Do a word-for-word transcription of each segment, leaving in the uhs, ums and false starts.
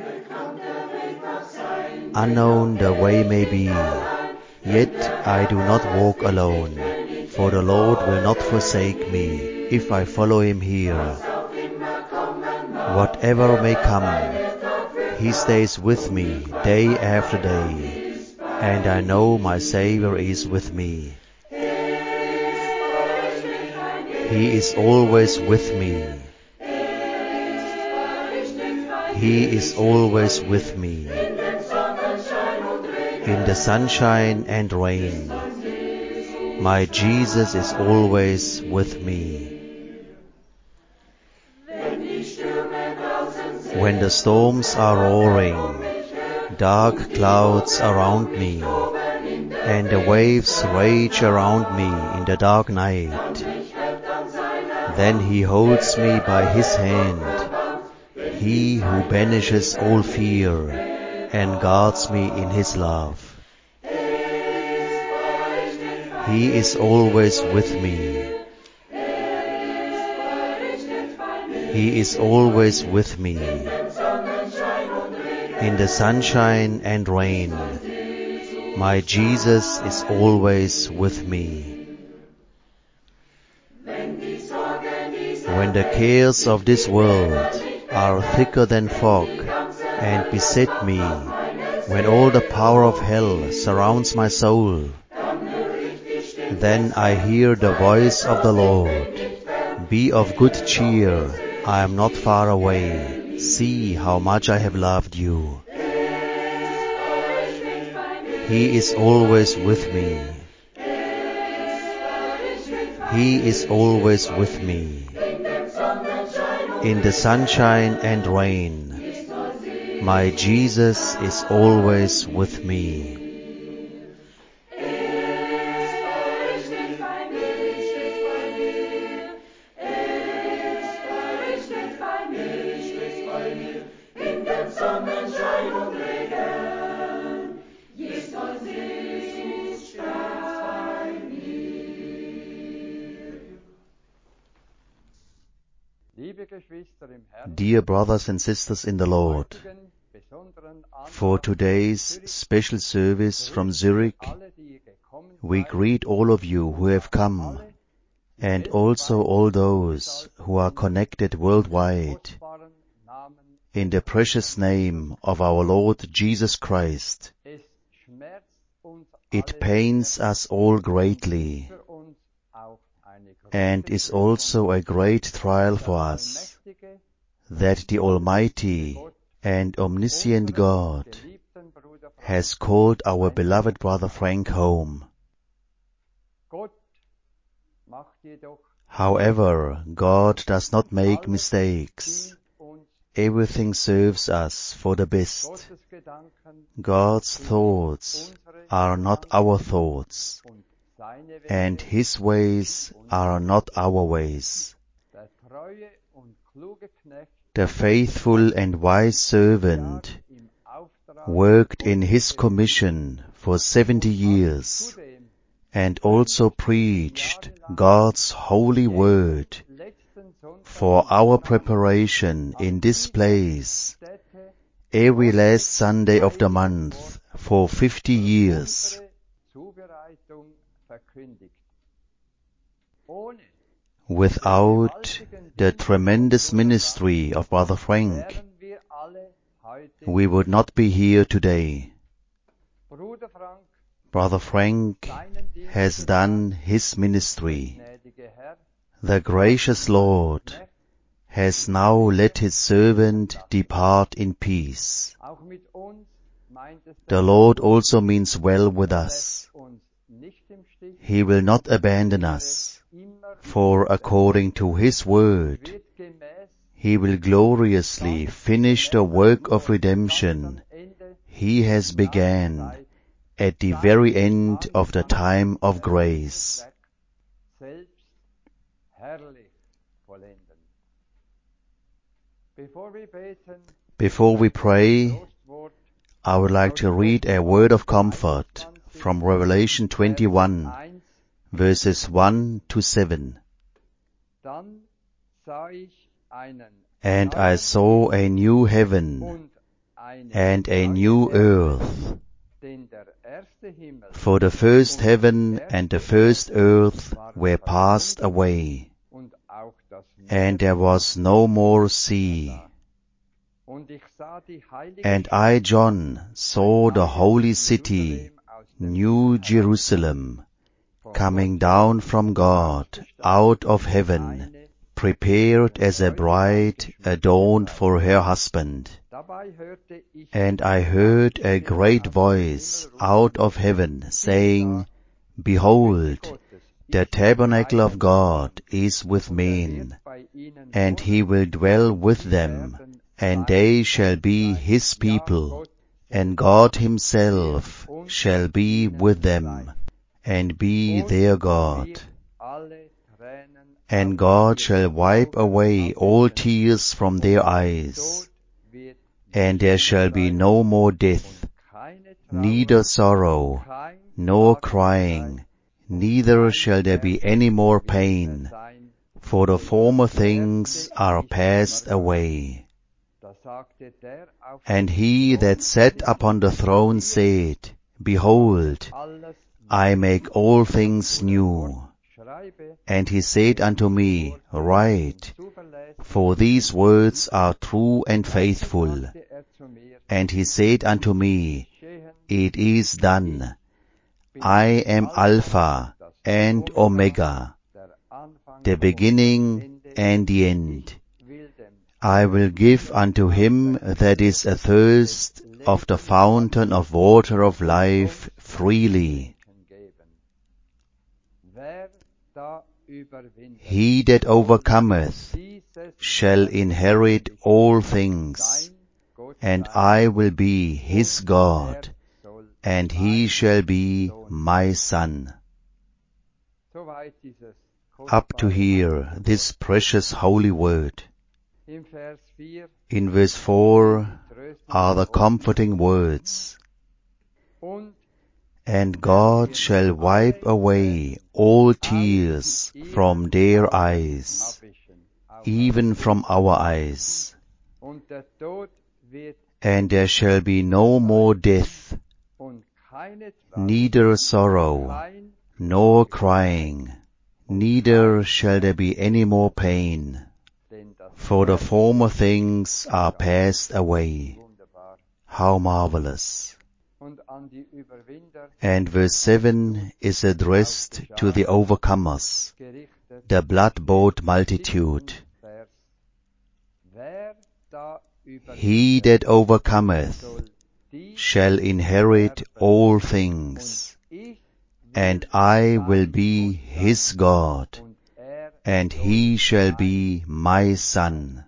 Unknown the way may be, yet I do not walk alone, for the Lord will not forsake me if I follow him here. Whatever may come, he stays with me day after day, and I know my Savior is with me. He is always with me. He is always with me. In the sunshine and rain, my Jesus is always with me. When the storms are roaring, dark clouds around me, and the waves rage around me in the dark night, then he holds me by his hand, he who banishes all fear and guards me in his love. He is always with me. He is always with me. In the sunshine and rain, my Jesus is always with me. When the cares of this world are thicker than fog and beset me, when all the power of hell surrounds my soul, then I hear the voice of the Lord. Be of good cheer, I am not far away. See how much I have loved you. He is always with me. He is always with me. In the sunshine and rain, my Jesus is always with me. Dear brothers and sisters in the Lord, for today's special service from Zurich, we greet all of you who have come, and also all those who are connected worldwide, in the precious name of our Lord Jesus Christ. It pains us all greatly, and is also a great trial for us, that the Almighty and omniscient God has called our beloved brother Frank home. However, God does not make mistakes. Everything serves us for the best. God's thoughts are not our thoughts, and his ways are not our ways. The faithful and wise servant worked in his commission for seventy years and also preached God's holy word for our preparation in this place every last Sunday of the month for fifty years. Without the tremendous ministry of Brother Frank, we would not be here today. Brother Frank has done his ministry. The gracious Lord has now let his servant depart in peace. The Lord also means well with us. He will not abandon us, for according to his word, he will gloriously finish the work of redemption he has began at the very end of the time of grace. Before we pray, I would like to read a word of comfort from Revelation twenty-one, verses one to seven. And I saw a new heaven and a new earth. For the first heaven and the first earth were passed away, and there was no more sea. And I, John, saw the holy city, New Jerusalem, coming down from God out of heaven, prepared as a bride adorned for her husband. And I heard a great voice out of heaven saying, Behold, the tabernacle of God is with men, and he will dwell with them, and they shall be his people, and God himself shall be with them, and be their God. And God shall wipe away all tears from their eyes, and there shall be no more death, neither sorrow, nor crying, neither shall there be any more pain, for the former things are passed away. And he that sat upon the throne said, Behold, I make all things new. And he said unto me, Write, for these words are true and faithful. And he said unto me, It is done. I am Alpha and Omega, the beginning and the end. I will give unto him that is athirst of the fountain of water of life freely. He that overcometh shall inherit all things, and I will be his God, and he shall be my son. Up to here, this precious holy word. In verse four are the comforting words. And God shall wipe away all tears from their eyes, even from our eyes. And there shall be no more death, neither sorrow, nor crying, neither shall there be any more pain, for the former things are passed away. How marvelous! And verse seven is addressed to the overcomers, the blood-bought multitude. He that overcometh shall inherit all things, and I will be his God, and he shall be my son.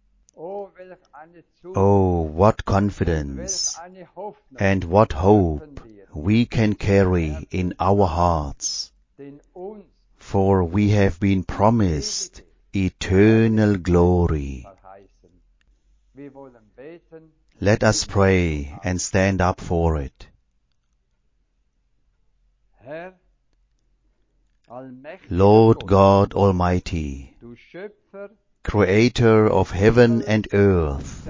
Oh, what confidence and what hope we can carry in our hearts, for we have been promised eternal glory. Let us pray and stand up for it. Lord God Almighty, Creator of heaven and earth,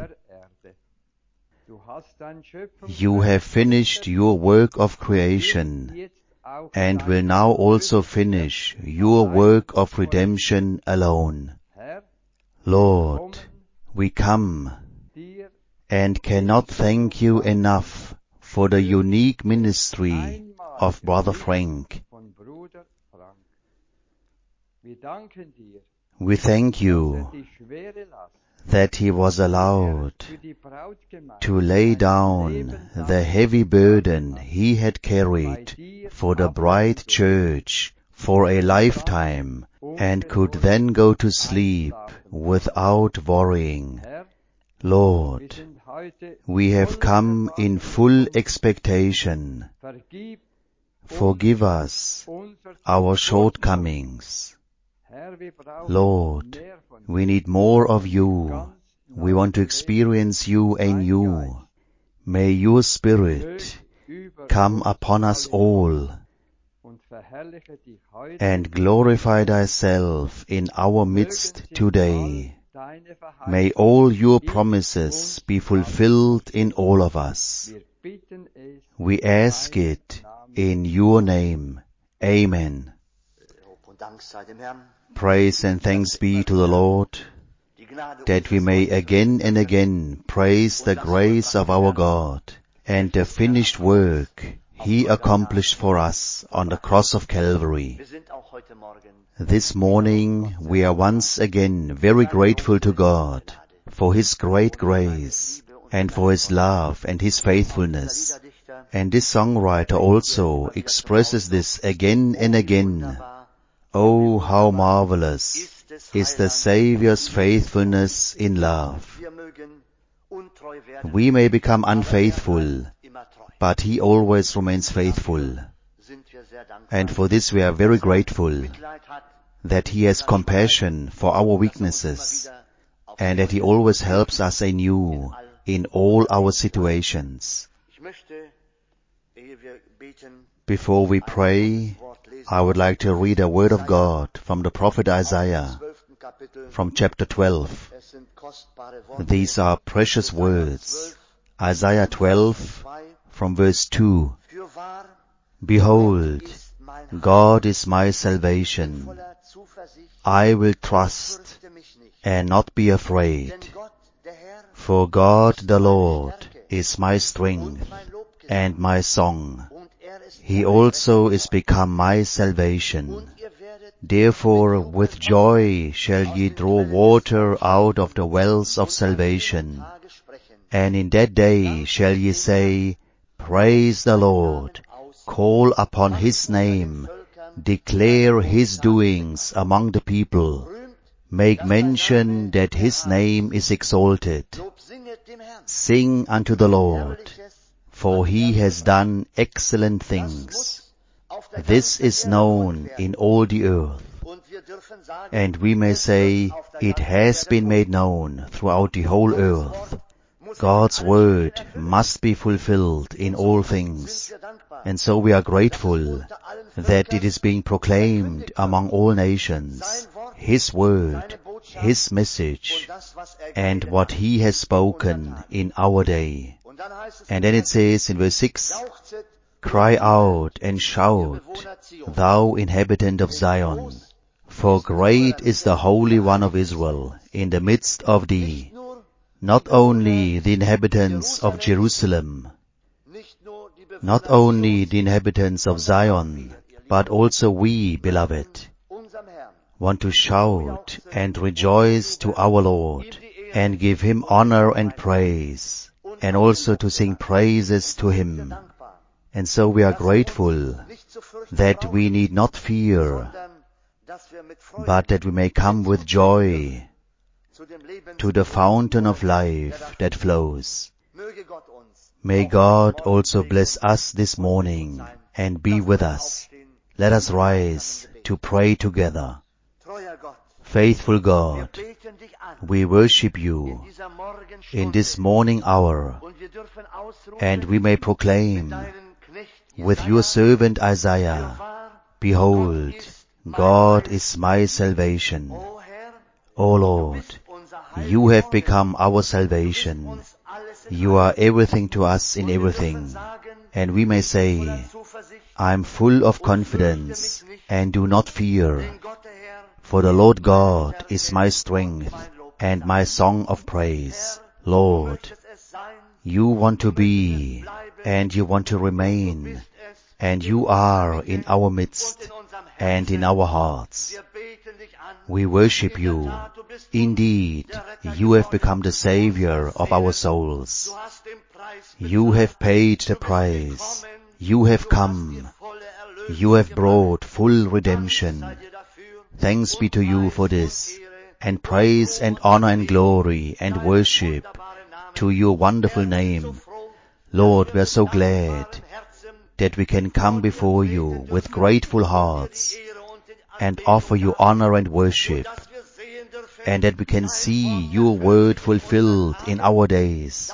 you have finished your work of creation and will now also finish your work of redemption alone. Lord, we come and cannot thank you enough for the unique ministry of Brother Frank. We thank you that he was allowed to lay down the heavy burden he had carried for the bride church for a lifetime and could then go to sleep without worrying. Lord, we have come in full expectation. Forgive us our shortcomings. Lord, we need more of you. We want to experience you anew. May your Spirit come upon us all and glorify thyself in our midst today. May all your promises be fulfilled in all of us. We ask it in your name. Amen. Praise and thanks be to the Lord, that we may again and again praise the grace of our God and the finished work He accomplished for us on the cross of Calvary. This morning we are once again very grateful to God for His great grace and for His love and His faithfulness. And this songwriter also expresses this again and again. Oh, how marvelous is the Savior's faithfulness in love. We may become unfaithful, but He always remains faithful. And for this we are very grateful, that He has compassion for our weaknesses, and that He always helps us anew in all our situations. Before we pray, I would like to read a word of God from the prophet Isaiah, from chapter twelve. These are precious words. Isaiah twelve, from verse two. Behold, God is my salvation. I will trust and not be afraid. For God the Lord is my strength and my song. He also is become my salvation. Therefore with joy shall ye draw water out of the wells of salvation. And in that day shall ye say, Praise the Lord, call upon His name, declare His doings among the people, make mention that His name is exalted. Sing unto the Lord, for He has done excellent things. This is known in all the earth. And we may say, it has been made known throughout the whole earth. God's word must be fulfilled in all things. And so we are grateful that it is being proclaimed among all nations. His word, His message, and what He has spoken in our day. And then it says in verse six, Cry out and shout, thou inhabitant of Zion, for great is the Holy One of Israel in the midst of thee. Not only the inhabitants of Jerusalem, not only the inhabitants of Zion, but also we, beloved, want to shout and rejoice to our Lord and give Him honor and praise, and also to sing praises to Him. And so we are grateful that we need not fear, but that we may come with joy to the fountain of life that flows. May God also bless us this morning and be with us. Let us rise to pray together. Faithful God, we worship You in this morning hour, and we may proclaim with Your servant Isaiah, Behold, God is my salvation. O Lord, You have become our salvation. You are everything to us in everything. And we may say, I am full of confidence and do not fear, for the Lord God is my strength and my song of praise. Lord, You want to be and You want to remain, and You are in our midst and in our hearts. We worship You. Indeed, You have become the Savior of our souls. You have paid the price. You have come. You have brought full redemption. Thanks be to You for this, and praise and honor and glory and worship to Your wonderful name. Lord, we are so glad that we can come before You with grateful hearts and offer You honor and worship, and that we can see Your word fulfilled in our days.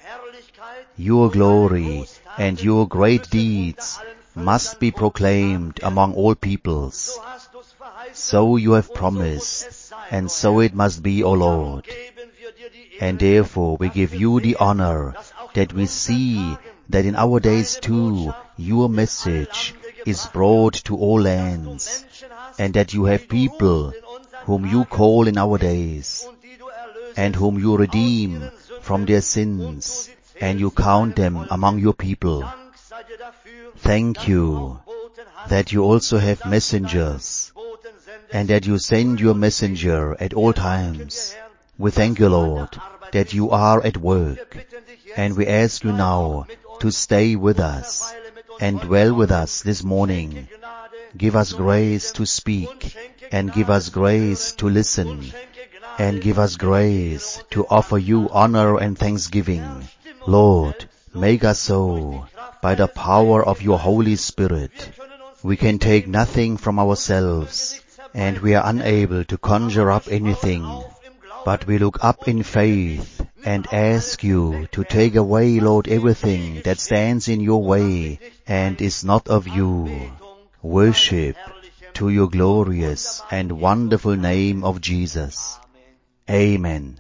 Your glory and Your great deeds must be proclaimed among all peoples. So You have promised And so it must be, O Lord. And therefore we give you the honor that we see that in our days too your message is brought to all lands, and that you have people whom you call in our days, and whom you redeem from their sins, and you count them among your people. Thank you that you also have messengers, and that you send your messenger at all times. We thank you, Lord, that you are at work, and we ask you now to stay with us and dwell with us this morning. Give us grace to speak, and give us grace to listen, and give us grace to offer you honor and thanksgiving. Lord, make us so by the power of your Holy Spirit. We can take nothing from ourselves, and we are unable to conjure up anything, but we look up in faith and ask you to take away, Lord, everything that stands in your way and is not of you. Worship to your glorious and wonderful name of Jesus. Amen.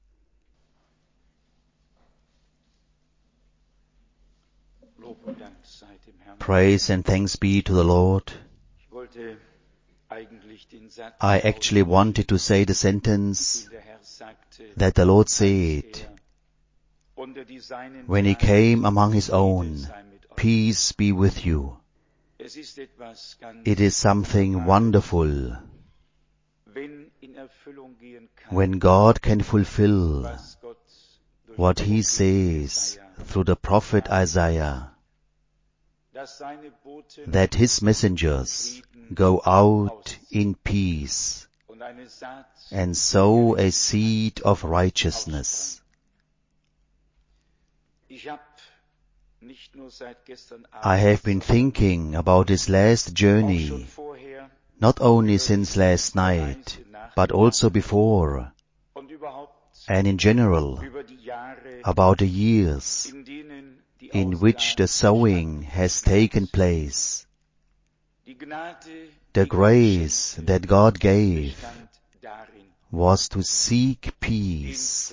Praise and thanks be to the Lord. I actually wanted to say the sentence that the Lord said when he came among his own, peace be with you. It is something wonderful when God can fulfill what he says through the prophet Isaiah, that his messengers go out in peace and sow a seed of righteousness. I have been thinking about this last journey, not only since last night, but also before, and in general, about the years in which the sowing has taken place. The grace that God gave was to seek peace,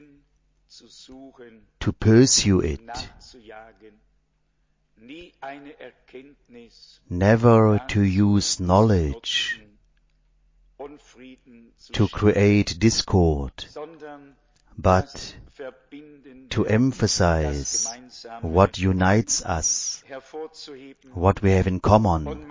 to pursue it, never to use knowledge to create discord, but to emphasize what unites us, what we have in common,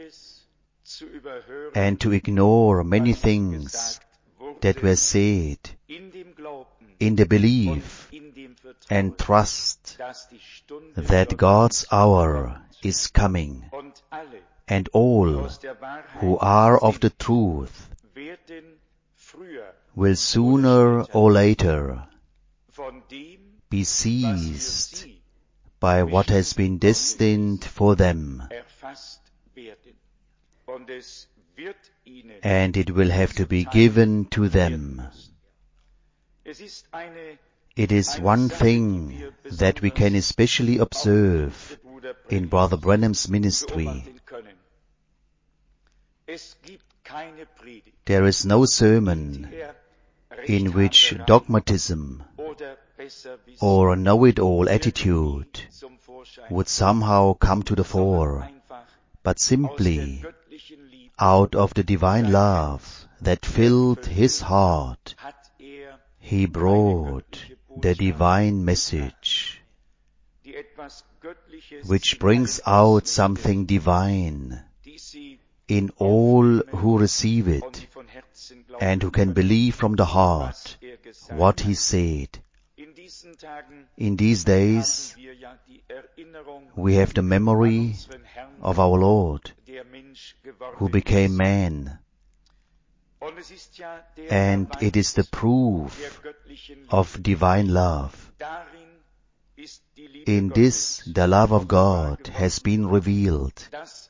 and to ignore many things that were said in the belief and trust that God's hour is coming, and all who are of the truth will sooner or later be seized by what has been destined for them, and it will have to be given to them. It is one thing that we can especially observe in Brother Branham's ministry. There is no sermon in which dogmatism or a know-it-all attitude would somehow come to the fore, but simply out of the divine love that filled his heart, he brought the divine message, which brings out something divine in all who receive it and who can believe from the heart what he said. In these days, we have the memory of our Lord, who became man, and it is the proof of divine love. In this, the love of God has been revealed,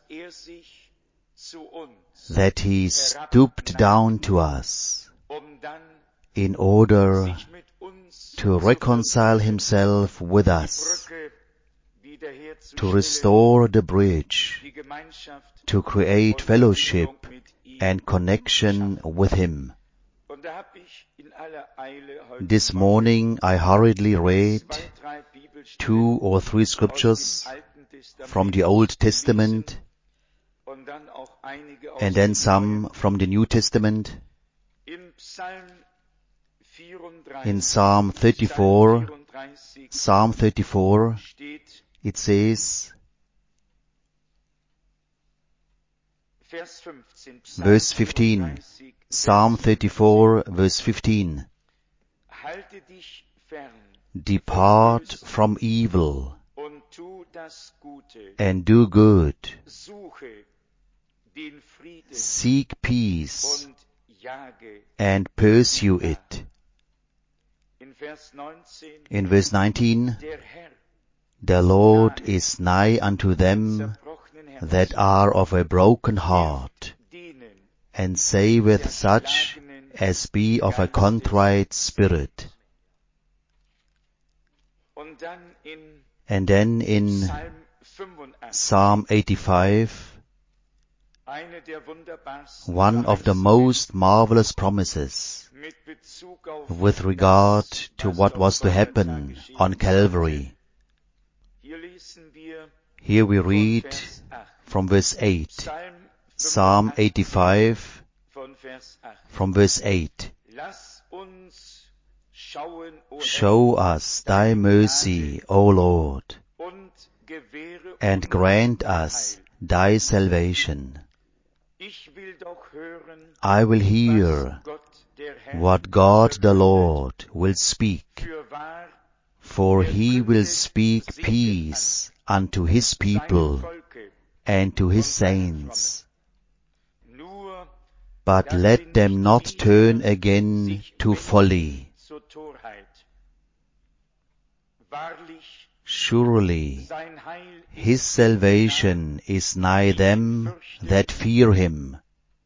that he stooped down to us in order to reconcile himself with us, to restore the bridge, to create fellowship and connection with him. This morning I hurriedly read two or three scriptures from the Old Testament and then some from the New Testament. In Psalm thirty-four, Psalm thirty-four, it says, verse fifteen, Psalm thirty-four, verse fifteen, depart from evil and do good, seek peace and pursue it. In verse nineteen, the Lord is nigh unto them that are of a broken heart, and saveth such as be of a contrite spirit. And then in Psalm eighty-five, one of the most marvelous promises with regard to what was to happen on Calvary. Here we read from verse eight, Psalm eighty-five, from verse eight. Show us thy mercy, O Lord, and grant us thy salvation. I will hear what God the Lord will speak, for he will speak peace unto his people and to his saints. But let them not turn again to folly. Surely his salvation is nigh them that fear him,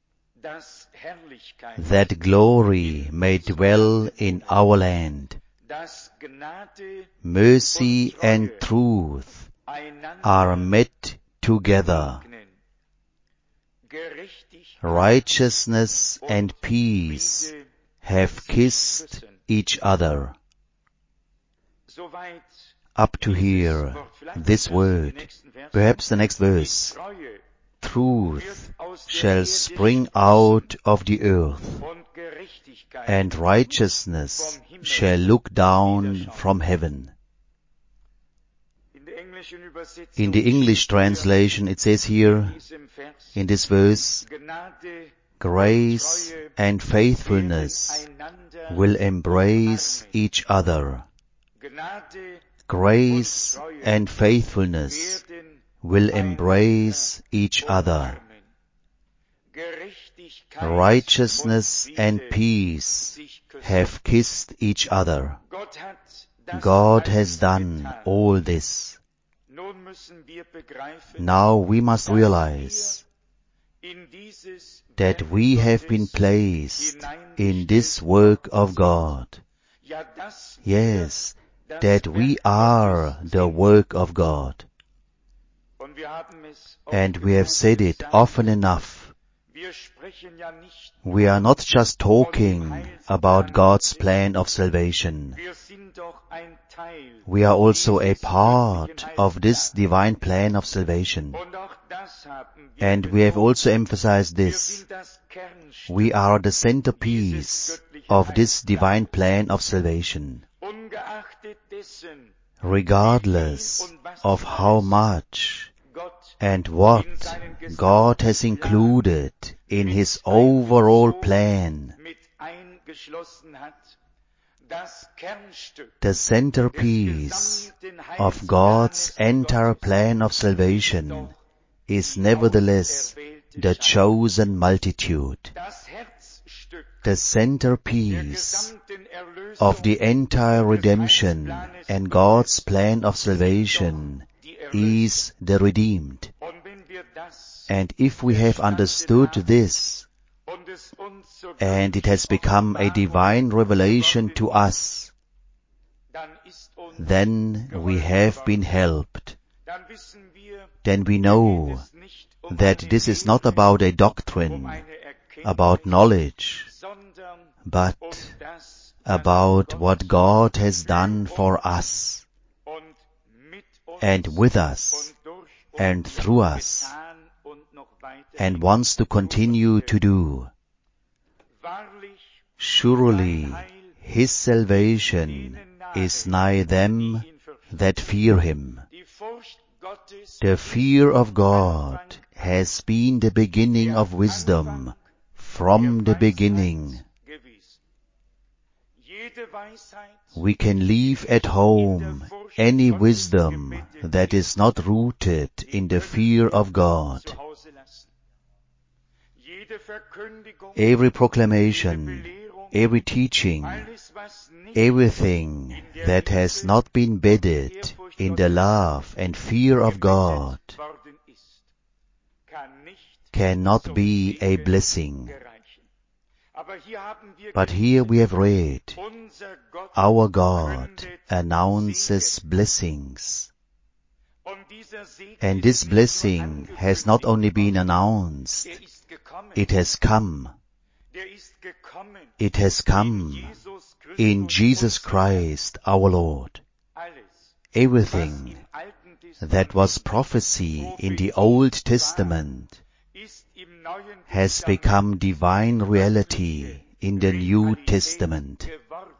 that glory may dwell in our land. Mercy and truth are met together. Righteousness and peace have kissed each other. Up to here, this word, perhaps the next verse. Truth shall spring out of the earth, and righteousness shall look down from heaven. In the English translation, it says here, in this verse, grace and faithfulness will embrace each other. Grace and faithfulness will embrace each other. Righteousness and peace have kissed each other. God has done all this. Now we must realize that we have been placed in this work of God. Yes, that we are the work of God. And we have said it often enough. We are not just talking about God's plan of salvation. We are also a part of this divine plan of salvation. And we have also emphasized this. We are the centerpiece of this divine plan of salvation. Regardless of how much and what God has included in His overall plan, the centerpiece of God's entire plan of salvation is nevertheless the chosen multitude. The centerpiece of the entire redemption and God's plan of salvation is the redeemed. And if we have understood this, and it has become a divine revelation to us, then we have been helped. Then we know that this is not about a doctrine, about knowledge, but about what God has done for us, and with us, and through us, and wants to continue to do. Surely His salvation is nigh them that fear Him. The fear of God has been the beginning of wisdom from the beginning. We can leave at home any wisdom that is not rooted in the fear of God. Every proclamation, every teaching, everything that has not been bedded in the love and fear of God cannot be a blessing. But here we have read, our God announces blessings. And this blessing has not only been announced, it has come. It has come in Jesus Christ our Lord. Everything that was prophecy in the Old Testament has become divine reality in the New Testament.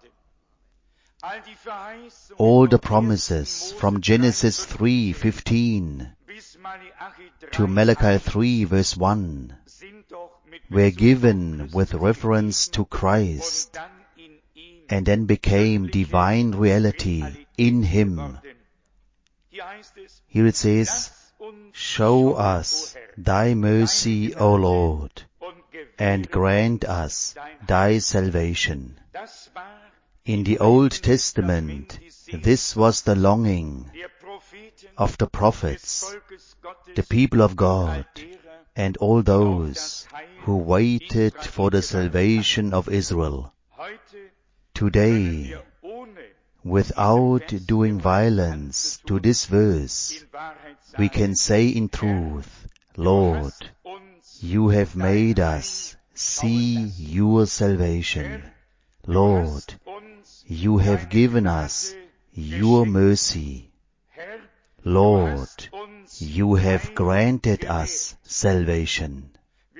All the promises from Genesis three fifteen to Malachi three verse one were given with reference to Christ and then became divine reality in Him. Here it says, "Show us Thy mercy, O Lord, and grant us Thy salvation." In the Old Testament, this was the longing of the prophets, the people of God, and all those who waited for the salvation of Israel. Today, without doing violence to this verse, we can say in truth, "Lord, You have made us see Your salvation. Lord, You have given us Your mercy. Lord, You have granted us salvation."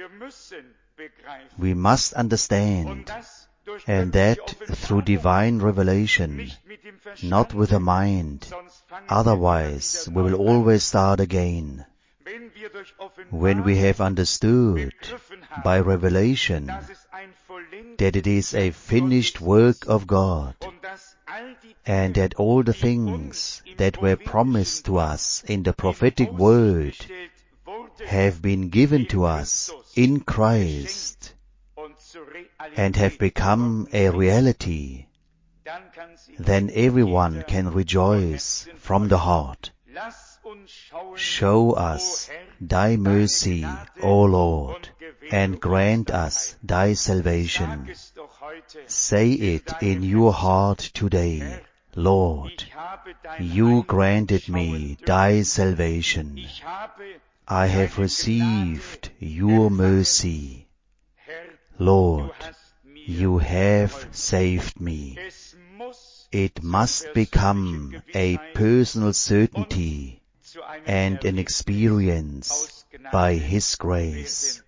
We must understand, and that through divine revelation, not with the mind, otherwise we will always start again. When we have understood by revelation that it is a finished work of God, and that all the things that were promised to us in the prophetic word have been given to us in Christ and have become a reality, then everyone can rejoice from the heart. Show us Thy mercy, O Lord, and grant us Thy salvation. Say it in your heart today, "Lord, You granted me Thy salvation. I have received Your mercy. Lord, You have saved me." It must become a personal certainty and an experience by His grace.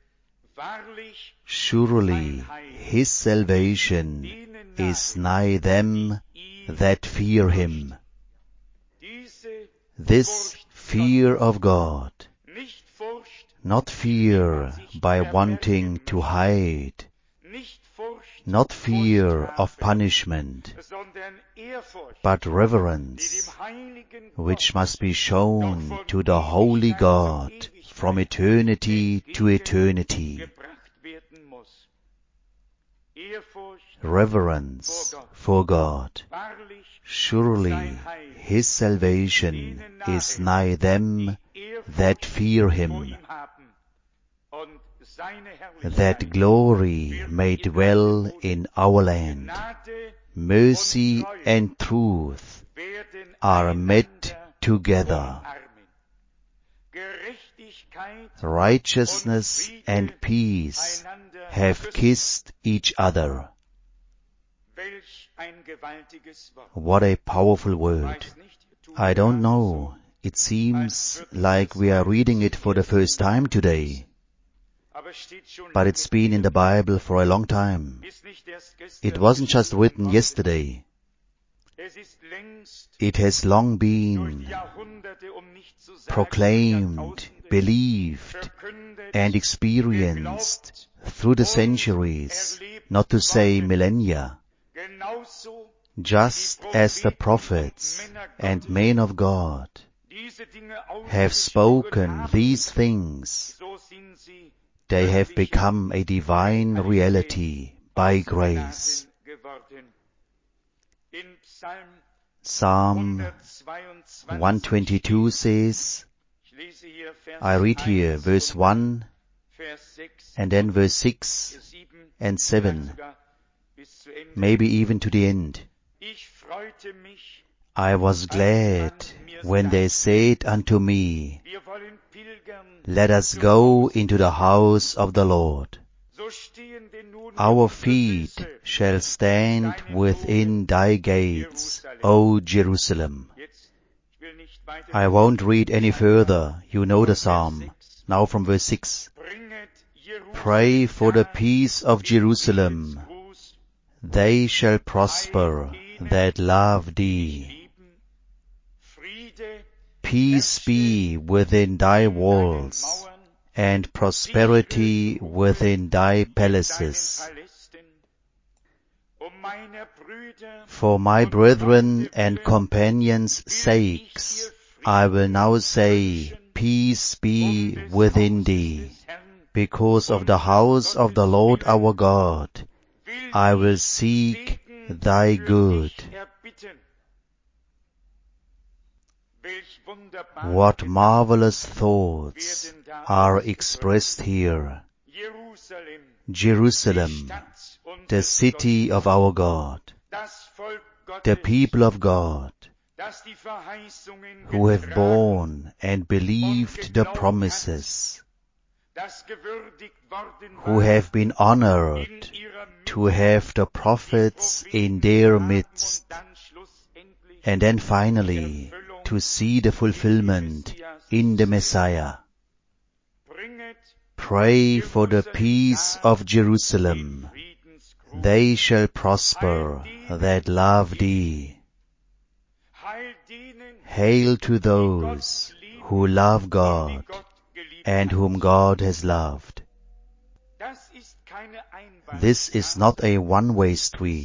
Surely His salvation is nigh them that fear Him. This fear of God, not fear by wanting to hide, not fear of punishment, but reverence, which must be shown to the Holy God from eternity to eternity. Reverence for God. Surely His salvation is nigh them that fear Him, that glory may dwell in our land. Mercy and truth are met together. Righteousness and peace have kissed each other. What a powerful word. I don't know. It seems like we are reading it for the first time today. But it's been in the Bible for a long time. It wasn't just written yesterday. It has long been proclaimed, believed, and experienced through the centuries, not to say millennia. Just as the prophets and men of God have spoken these things, they have become a divine reality by grace. Psalm one twenty-two says, I read here verse one and then verse six and seven, maybe even to the end. I was glad when they said unto me, let us go into the house of the Lord. Our feet shall stand within thy gates, O Jerusalem. I won't read any further. You know the psalm. Now from verse six. Pray for the peace of Jerusalem. They shall prosper that love thee. Peace be within thy walls, and prosperity within thy palaces. For my brethren and companions' sakes, I will now say, peace be within thee. Because of the house of the Lord our God, I will seek thy good. What marvelous thoughts are expressed here. Jerusalem, the city of our God, the people of God, who have borne and believed the promises, who have been honored to have the prophets in their midst, and then finally to see the fulfillment in the Messiah. Pray for the peace of Jerusalem. They shall prosper that love thee. Hail to those who love God and whom God has loved. This is not a one-way street,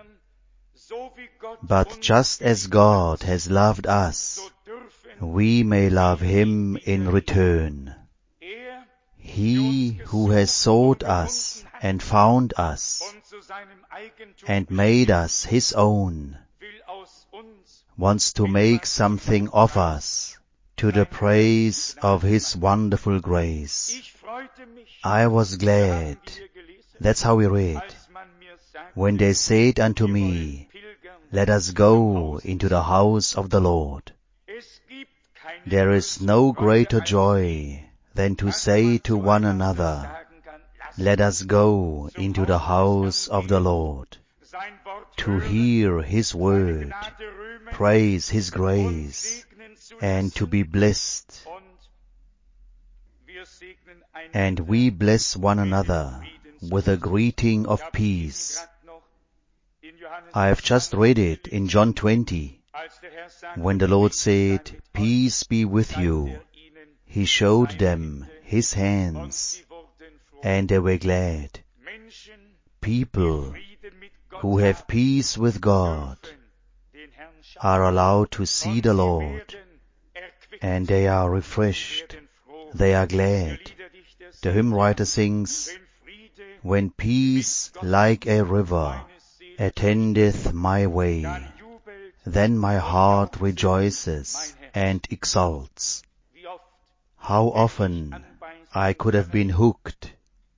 but just as God has loved us, we may love Him in return. He who has sought us and found us and made us His own wants to make something of us to the praise of His wonderful grace. I was glad, that's how we read, when they said unto me, let us go into the house of the Lord. There is no greater joy than to say to one another, let us go into the house of the Lord, to hear His word, praise His grace, and to be blessed. And we bless one another with a greeting of peace. I have just read it in John twenty, when the Lord said, peace be with you. He showed them His hands, and they were glad. People who have peace with God are allowed to see the Lord, and they are refreshed, they are glad. The hymn writer sings, when peace like a river attendeth my way, then my heart rejoices and exults. How often I could have been hooked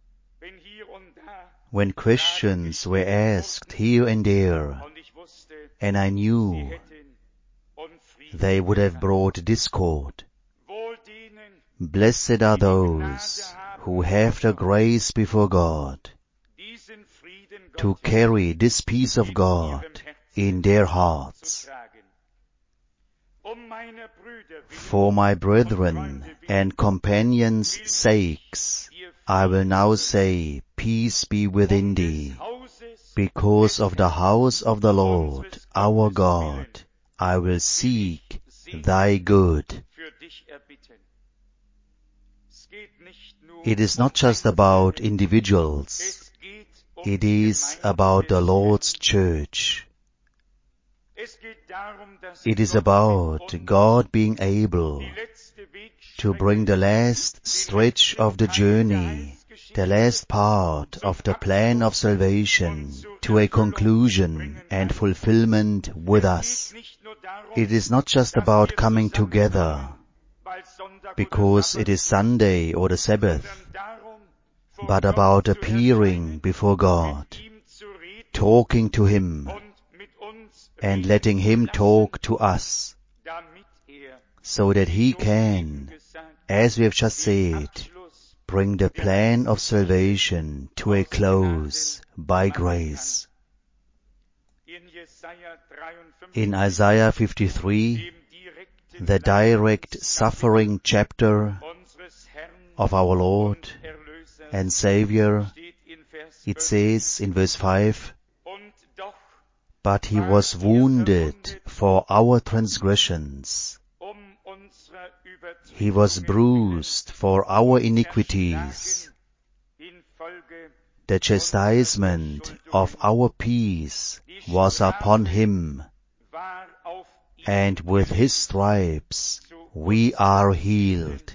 when questions were asked here and there, and I knew they would have brought discord. Blessed are those who have the grace before God to carry this peace of God in their hearts. For my brethren and companions' sakes, I will now say, peace be within thee. Because of the house of the Lord, our God, I will seek thy good. It is not just about individuals. It is about the Lord's church. It is about God being able to bring the last stretch of the journey, the last part of the plan of salvation to a conclusion and fulfillment with us. It is not just about coming together because it is Sunday or the Sabbath, but about appearing before God, talking to Him, and letting Him talk to us, so that He can, as we have just said, bring the plan of salvation to a close by grace. In Isaiah fifty-three, the direct suffering chapter of our Lord and Savior, it says in verse five, but He was wounded for our transgressions. He was bruised for our iniquities. The chastisement of our peace was upon Him, and with His stripes we are healed.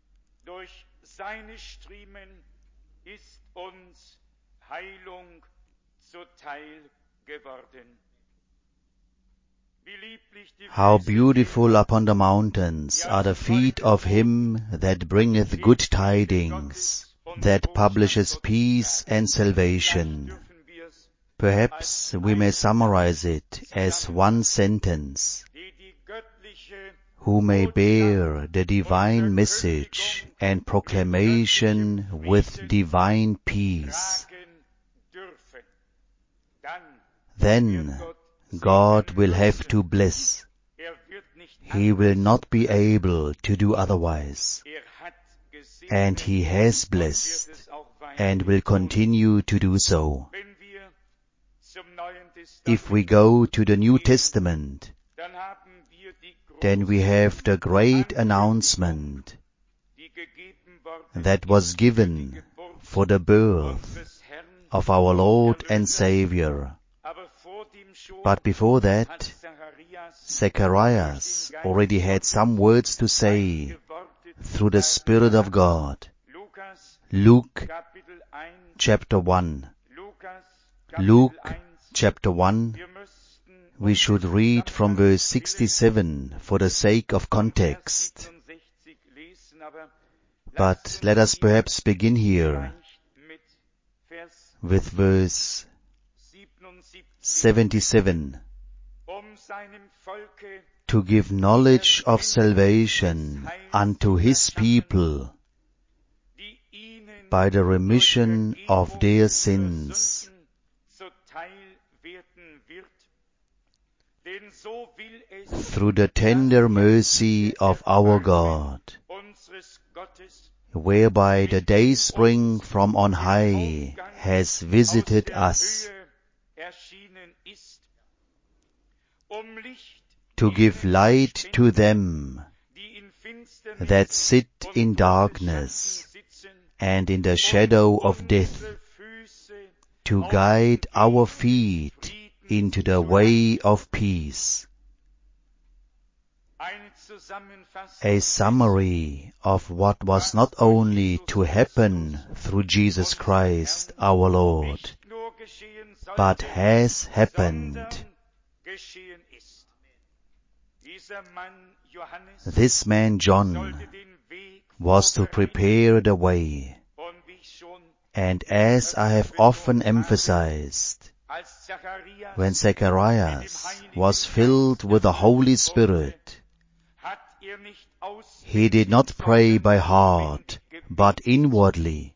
How beautiful upon the mountains are the feet of Him that bringeth good tidings, that publishes peace and salvation. Perhaps we may summarize it as one sentence: who may bear the divine message and proclamation with divine peace. Then God will have to bless. He will not be able to do otherwise. And He has blessed and will continue to do so. If we go to the New Testament, then we have the great announcement that was given for the birth of our Lord and Savior. But before that, Zacharias already had some words to say through the Spirit of God. Luke chapter one. Luke chapter one. We should read from verse sixty-seven for the sake of context. But let us perhaps begin here with verse seventy-seven. To give knowledge of salvation unto His people by the remission of their sins. Through the tender mercy of our God, whereby the dayspring from on high has visited us, to give light to them that sit in darkness and in the shadow of death, to guide our feet into the way of peace. A summary of what was not only to happen through Jesus Christ our Lord, but has happened. This man John was to prepare the way, and as I have often emphasized, when Zacharias was filled with the Holy Spirit, he did not pray by heart, but inwardly.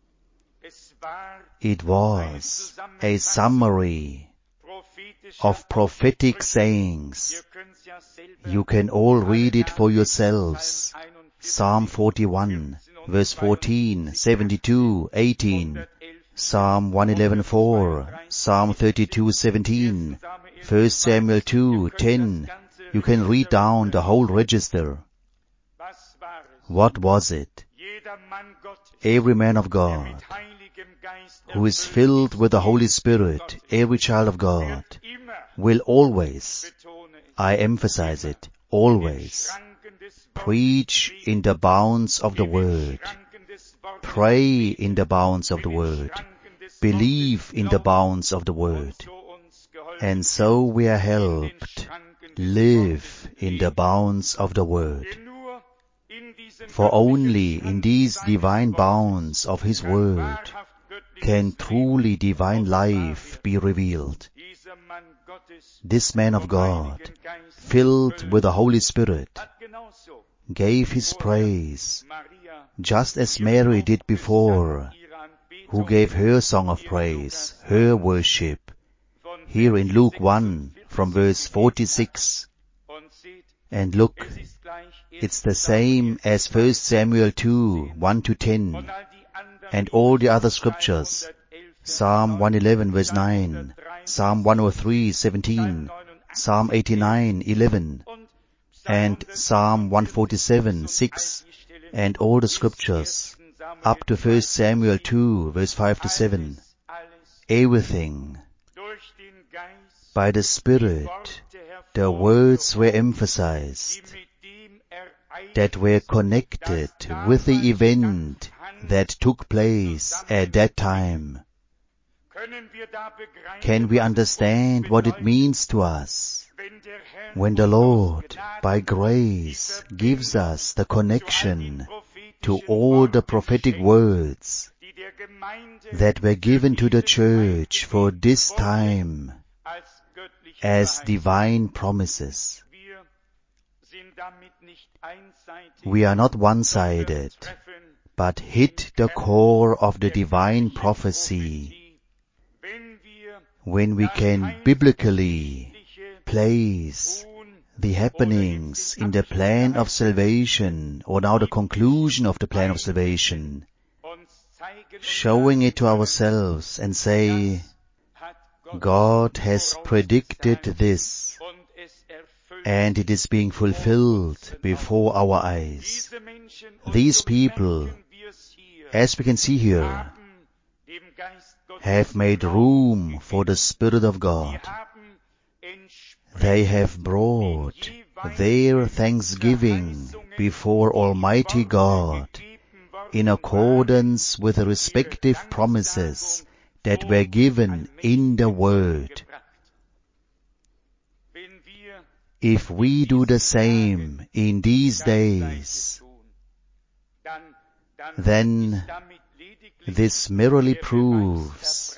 It was a summary of prophetic sayings. You can all read it for yourselves. Psalm forty-one, verse fourteen, seventy-two, eighteen, Psalm one eleven, four, Psalm thirty-two, seventeen, First Samuel two, ten. You can read down the whole register. What was it? Every man of God who is filled with the Holy Spirit, every child of God, will always, I emphasize it, always, preach in the bounds of the Word, pray in the bounds of the Word, believe in the bounds of the Word, and so we are helped live in the bounds of the Word. For only in these divine bounds of His Word can truly divine life be revealed. This man of God, filled with the Holy Spirit, gave his praise, just as Mary did before, who gave her song of praise, her worship, here in Luke one, from verse forty-six. And look, it's the same as First Samuel two, one to ten, and all the other scriptures, Psalm one eleven, verse nine, Psalm one oh three, seventeen, Psalm eighty-nine, eleven, and Psalm one forty-seven, six, and all the scriptures, up to First Samuel two, verse five to seven. Everything, by the Spirit, the words were emphasized that were connected with the event that took place at that time. Can we understand what it means to us when the Lord, by grace, gives us the connection to all the prophetic words that were given to the church for this time as divine promises? We are not one-sided, but hit the core of the divine prophecy when we can biblically place the happenings in the plan of salvation, or now the conclusion of the plan of salvation, showing it to ourselves and say, God has predicted this, and it is being fulfilled before our eyes. These people, as we can see here, have made room for the Spirit of God. They have brought their thanksgiving before Almighty God in accordance with the respective promises that were given in the Word. If we do the same in these days, then this merely proves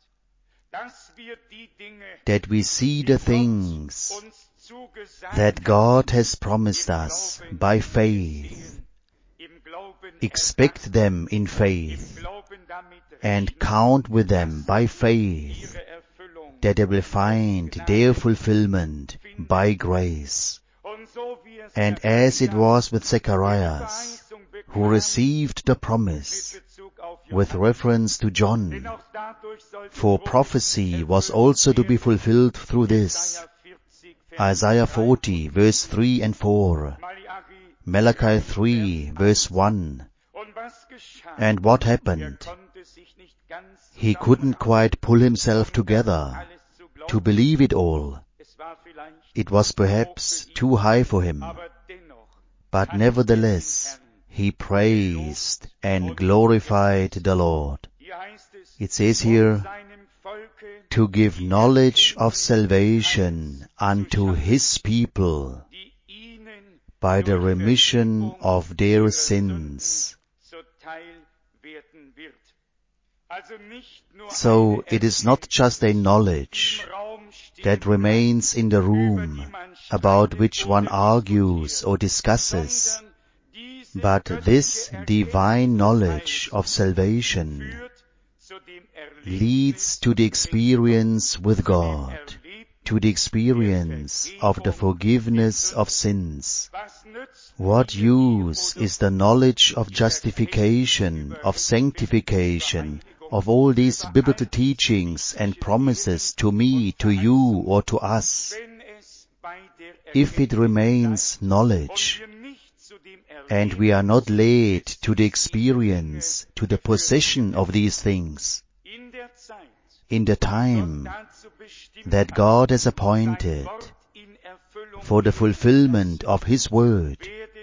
that we see the things that God has promised us by faith, expect them in faith, and count with them by faith that they will find their fulfillment by grace. And as it was with Zacharias, who received the promise with reference to John, for prophecy was also to be fulfilled through this. Isaiah forty, verse three and four, Malachi three, verse one. And what happened? He couldn't quite pull himself together to believe it all. It was perhaps too high for him, but nevertheless he praised and glorified the Lord. It says here, to give knowledge of salvation unto His people by the remission of their sins. So it is not just a knowledge that remains in the room about which one argues or discusses, But this divine knowledge of salvation leads to the experience with God, to the experience of the forgiveness of sins. What use is the knowledge of justification, of sanctification, of all these biblical teachings and promises to me, to you, or to us, if it remains knowledge, and we are not led to the experience, to the possession of these things, in the time that God has appointed for the fulfillment of His word,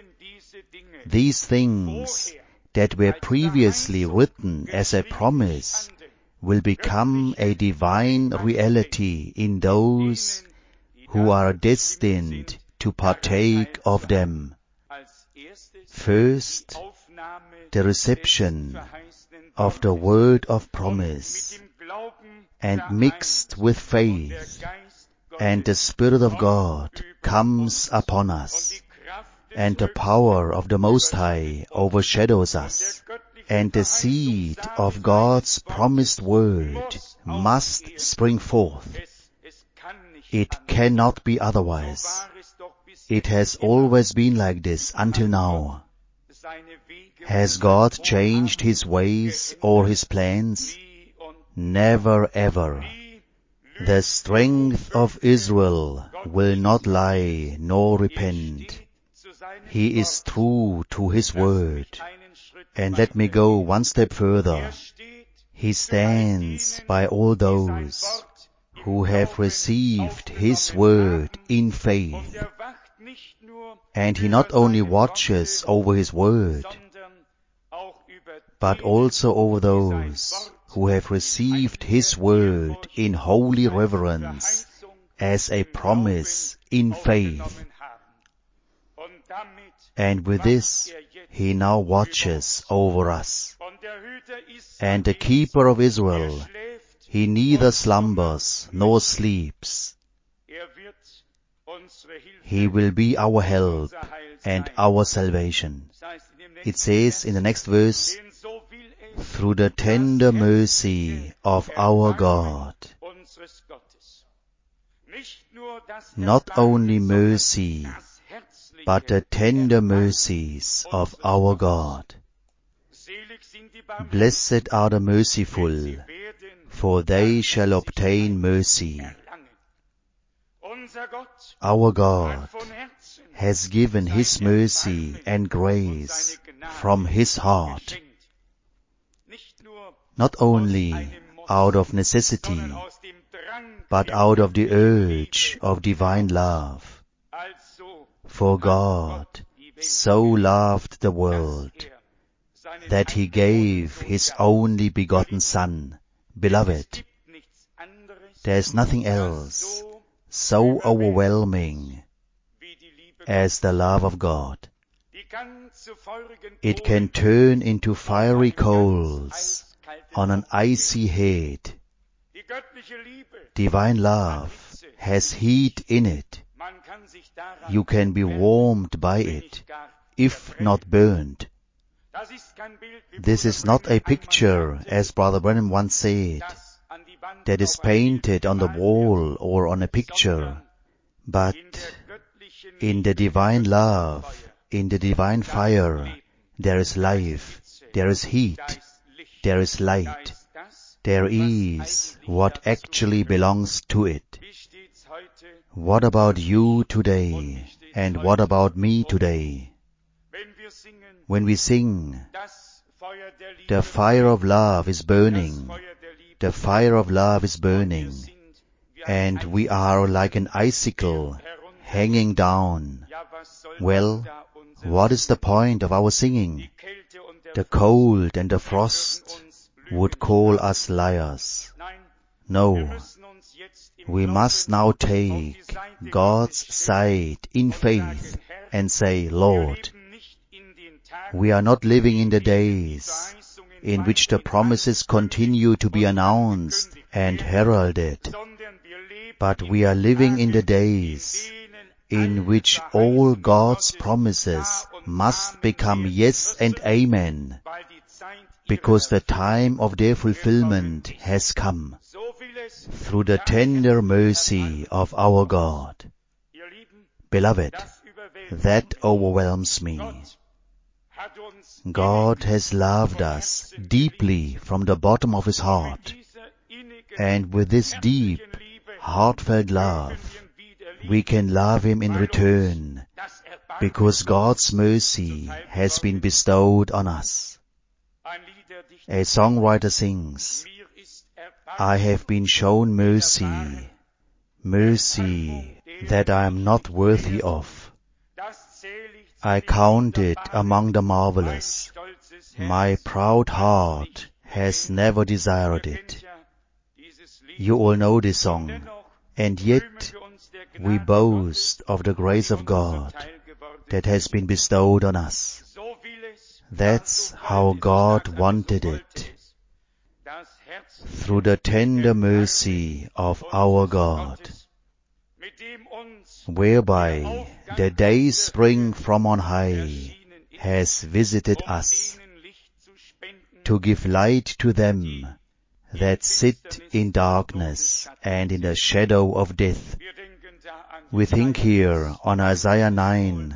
these things that were previously written as a promise will become a divine reality in those who are destined to partake of them. First, the reception of the word of promise, and mixed with faith, and the Spirit of God comes upon us, and the power of the Most High overshadows us, and the seed of God's promised word must spring forth. It cannot be otherwise. It has always been like this until now. Has God changed His ways or His plans? Never ever. The strength of Israel will not lie nor repent. He is true to His word. And let me go one step further. He stands by all those who have received His word in faith. And He not only watches over His word, but also over those who have received His word in holy reverence as a promise in faith. And with this, He now watches over us. And the keeper of Israel, He neither slumbers nor sleeps. He will be our help and our salvation. It says in the next verse, through the tender mercy of our God. Not only mercy, but the tender mercies of our God. Blessed are the merciful, for they shall obtain mercy. Our God has given His mercy and grace from His heart, not only out of necessity, but out of the urge of divine love. For God so loved the world that He gave His only begotten Son. Beloved, there is nothing else so overwhelming as the love of God. It can turn into fiery coals on an icy head. Divine love has heat in it. You can be warmed by it, if not burned. This is not a picture, as Brother Branham once said, that is painted on the wall or on a picture, but in the divine love, in the divine fire, there is life, there is heat, there is light, there is what actually belongs to it. What about you today, and what about me today? When we sing, the fire of love is burning, the fire of love is burning, and we are like an icicle hanging down. Well, what is the point of our singing? The cold and the frost would call us liars. No, we must now take God's side in faith and say, Lord, we are not living in the days in which the promises continue to be announced and heralded, but we are living in the days in which all God's promises must become yes and amen, because the time of their fulfillment has come, through the tender mercy of our God. Beloved, that overwhelms me. God has loved us deeply from the bottom of His heart, and with this deep, heartfelt love, we can love Him in return, because God's mercy has been bestowed on us. A songwriter sings, I have been shown mercy, mercy that I am not worthy of. I count it among the marvelous. My proud heart has never desired it. You all know this song, and yet we boast of the grace of God that has been bestowed on us. That's how God wanted it, through the tender mercy of our God, whereby the day spring from on high has visited us, to give light to them that sit in darkness and in the shadow of death. We think here on Isaiah nine,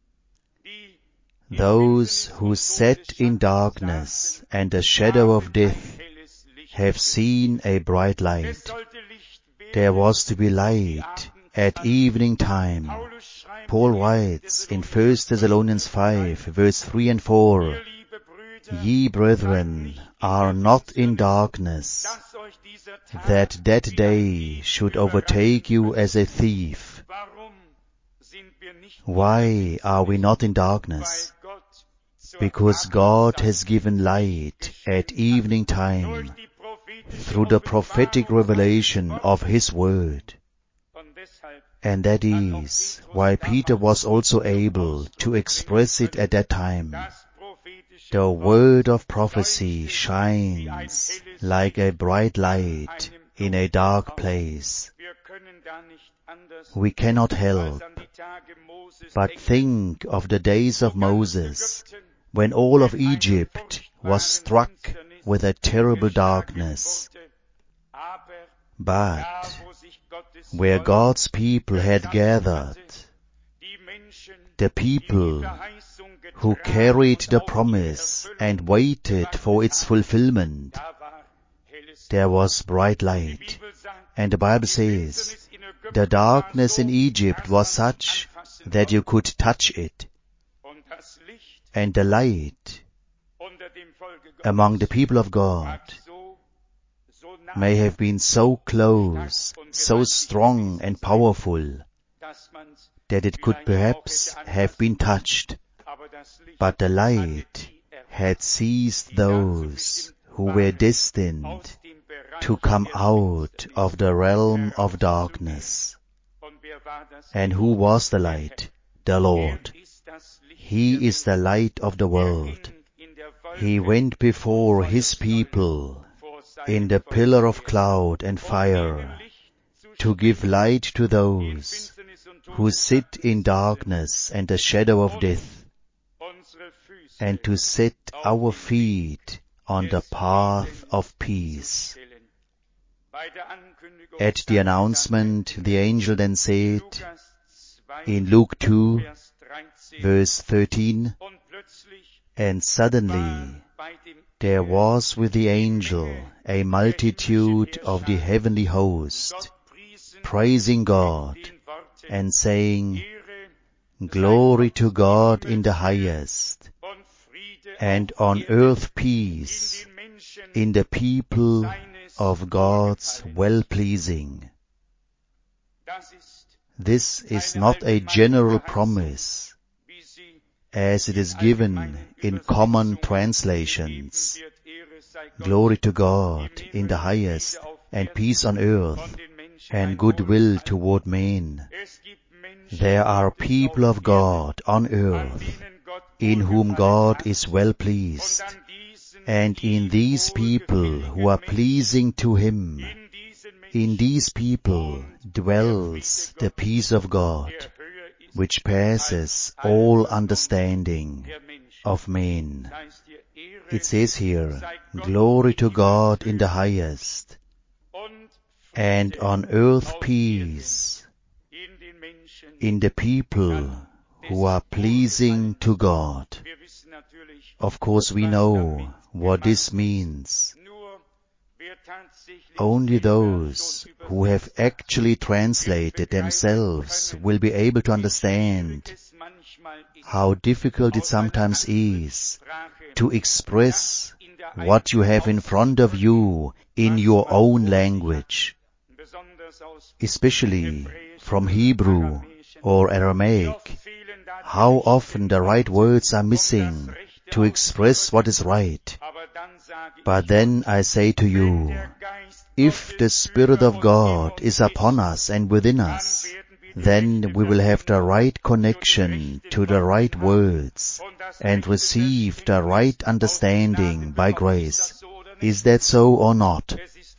those who sat in darkness and the shadow of death have seen a bright light. There was to be light at evening time. Paul writes in First Thessalonians five, verse three and four, Ye brethren are not in darkness, that that day should overtake you as a thief. Why are we not in darkness? Because God has given light at evening time through the prophetic revelation of His Word. And that is why Peter was also able to express it at that time. The word of prophecy shines like a bright light in a dark place. We cannot help but think of the days of Moses, when all of Egypt was struck with a terrible darkness. But where God's people had gathered, the people who carried the promise and waited for its fulfillment, there was bright light. And the Bible says, the darkness in Egypt was such that you could touch it. And the light among the people of God may have been so close, so strong and powerful, that it could perhaps have been touched. But the light had seized those who were destined to come out of the realm of darkness. And who was the light? The Lord. He is the light of the world. He went before His people in the pillar of cloud and fire to give light to those who sit in darkness and the shadow of death, and to set our feet on the path of peace. At the announcement, the angel then said in Luke two, verse thirteen, and suddenly there was with the angel a multitude of the heavenly host, praising God and saying, Glory to God in the highest, and on earth peace in the people of God's well-pleasing. This is not a general promise, as it is given in common translations. Glory to God in the highest, and peace on earth, and goodwill toward men. There are people of God on earth, in whom God is well pleased, and in these people who are pleasing to Him, in these people dwells the peace of God, which passes all understanding of men. It says here, glory to God in the highest, and on earth peace in the people who are pleasing to God. Of course, we know what this means. Only those who have actually translated themselves will be able to understand how difficult it sometimes is to express what you have in front of you in your own language, especially from Hebrew or Aramaic. How often the right words are missing to express what is right. But then I say to you, if the Spirit of God is upon us and within us, then we will have the right connection to the right words and receive the right understanding by grace. Is that so or not?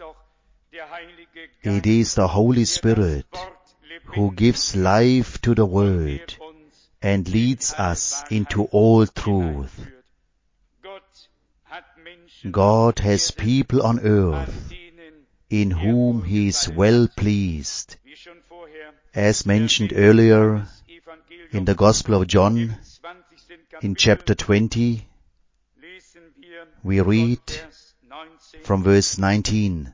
It is the Holy Spirit who gives life to the Word and leads us into all truth. God has people on earth in whom He is well pleased. As mentioned earlier in the Gospel of John, in chapter twenty, we read from verse nineteen,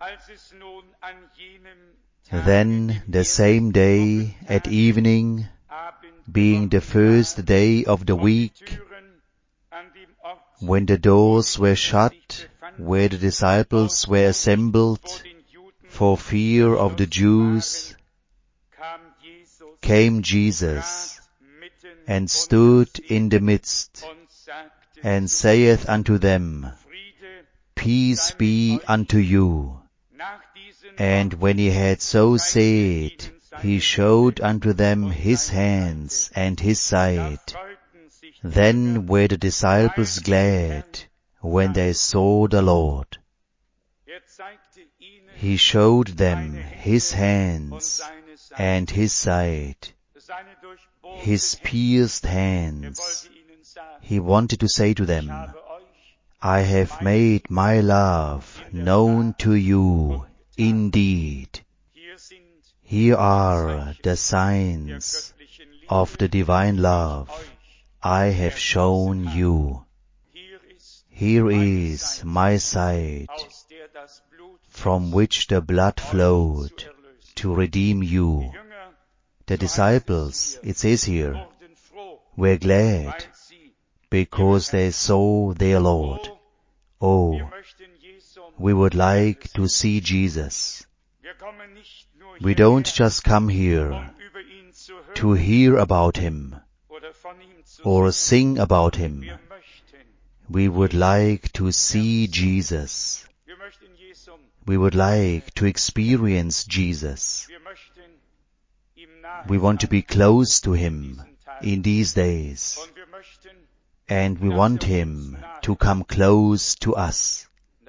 Then the same day at evening, being the first day of the week, when the doors were shut, where the disciples were assembled for fear of the Jews, came Jesus and stood in the midst and saith unto them, Peace be unto you. And when he had so said, he showed unto them his hands and his side. Then were the disciples glad when they saw the Lord. He showed them his hands and his side, his pierced hands. He wanted to say to them, I have made my love known to you indeed. Here are the signs of the divine love I have shown you. Here is my side, from which the blood flowed to redeem you. The disciples, it says here, were glad because they saw their Lord. Oh, we would like to see Jesus. We don't just come here to hear about Him or sing about Him. We would like to see Jesus. We would like to experience Jesus. We want to be close to Him in these days. And we want Him to come close to us,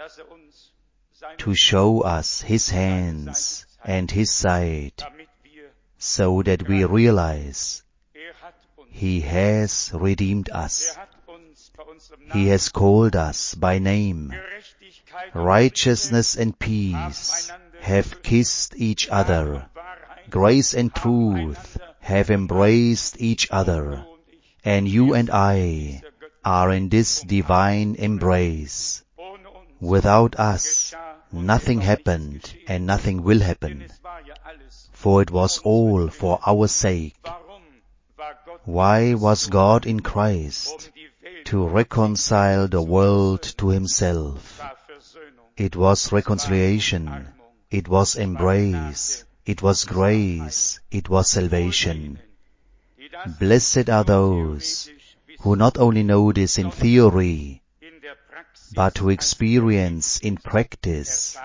to show us His hands and His side, so that we realize He has redeemed us. He has called us by name. Righteousness and peace have kissed each other. Grace and truth have embraced each other. And you and I are in this divine embrace. Without us, nothing happened and nothing will happen, for it was all for our sake. Why was God in Christ? To reconcile the world to Himself. It was reconciliation, it was embrace, it was grace, it was salvation. Blessed are those who not only know this in theory, but who experience in practice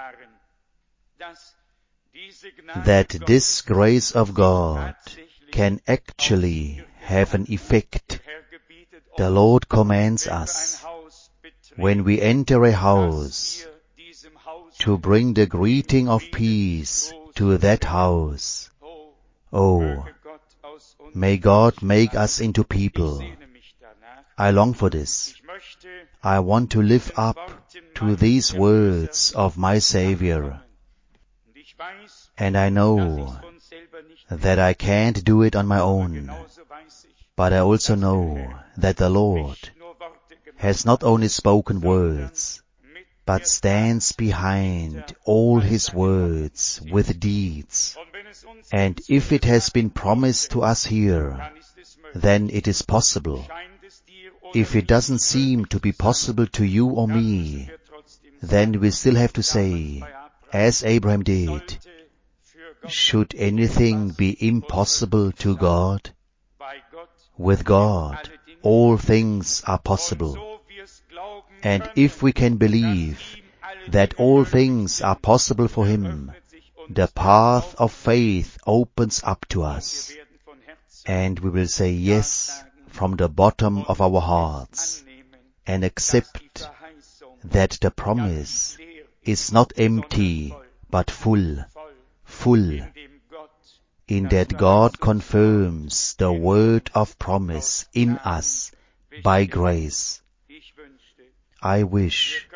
that this grace of God can actually have an effect. The Lord commands us, when we enter a house, to bring the greeting of peace to that house. Oh, May God make us into people. I long for this. I want to live up to these words of my Savior. And I know that I can't do it on my own. But I also know that the Lord has not only spoken words, but stands behind all His words with deeds. And if it has been promised to us here, then it is possible. If it doesn't seem to be possible to you or me, then we still have to say, as Abraham did, should anything be impossible to God? With God, all things are possible. And if we can believe that all things are possible for Him, the path of faith opens up to us. And we will say yes from the bottom of our hearts and accept that the promise is not empty but full, full, in that God confirms the word of promise in us by grace. I wish